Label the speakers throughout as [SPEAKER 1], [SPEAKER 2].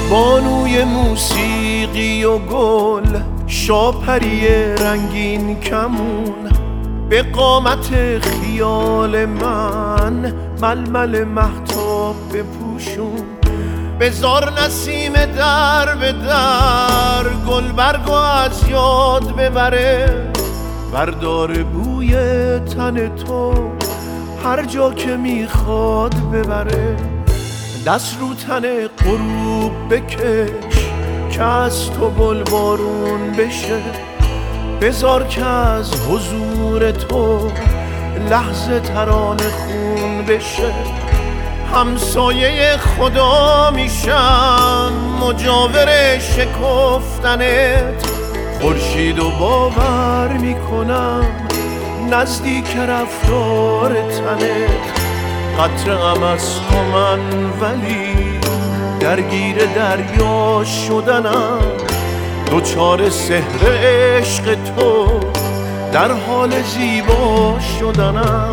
[SPEAKER 1] بانوی موسیقی و گل، شاپری رنگین کمون، به قامت خیال من ململ مهتاب بپوشون. بذار نسیم در به در گل برگو از یاد ببره، بردار بوی تن تو هر جا که میخواد ببره. دست رو تن غروب بکش که از تو گل بارون بشه، بذار که از حضور تو لحظه ترانه خون بشه. همسایه خدا میشم مجاور شکفتنت، خورشید و باور میکنم نزدیک رفتار تنت. قطره‌ام از تو من ولی درگیر دریا شدنم، دوچار سحر عشق تو در حال زیبا شدنم.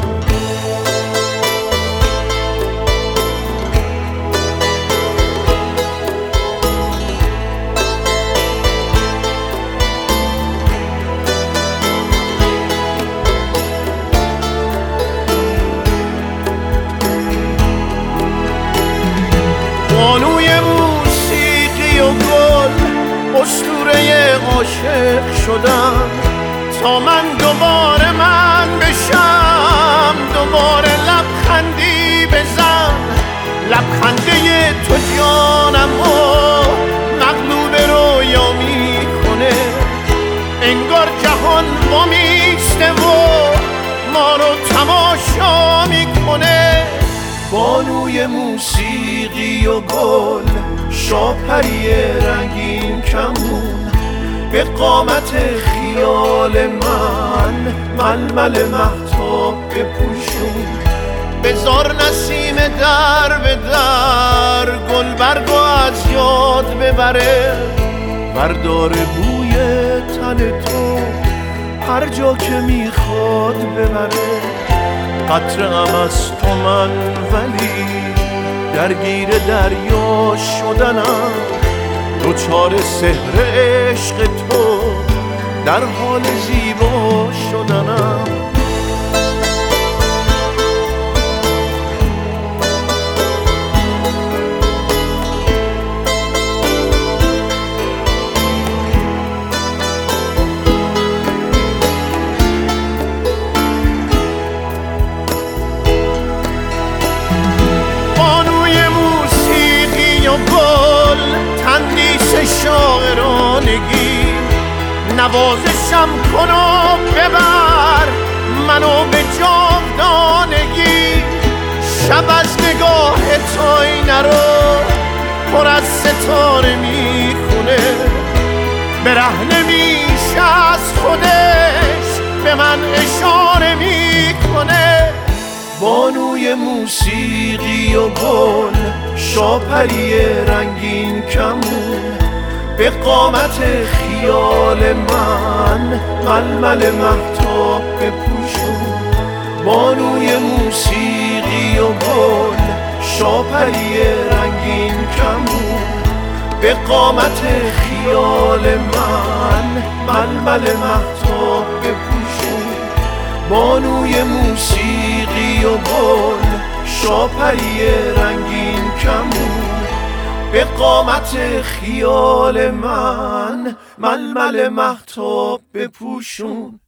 [SPEAKER 1] بانوی موسیقی و گل، اسطوره عاشق شدم تا من دوباره من بشم. دوباره لبخندی بزن، لبخنده تو جانمو مغلوب رویا میکنه. انگار جهان با میسته و ما رو تماشا میکنه. بانوی موسیقی و گل، شاپری رنگین کمون، به قامت خیال من ململ مهتاب بپوشون. بذار نسیم در به در گل برگو از یاد ببره، بردار بوی تن تو هر جا که میخواد ببره. قطره‌ام از تو من ولی درگیر دریا شدنم، دوچار سحر عشق تو در حال زیبا شدنم. گل تندیس شاعرانگی، نوازشم کن و ببر منو به جاودانگی. شب از نگاه تو آینه رو پر از ستاره میخونه، برهنه میشه از خودش به من اشاره میکنه. بانوی موسیقی و گل، شاپری رنگین کمون، به قامت خیال من ململ مهتاب بپوشون. بانوی موسیقی و گل، شاپری رنگین کمون، به قامت خیال من ململ مهتاب بپوشون. بانوی موسیقی و گل، شاپری رنگین کمون، به قامت خیال من ململ مهتاب بپوشون.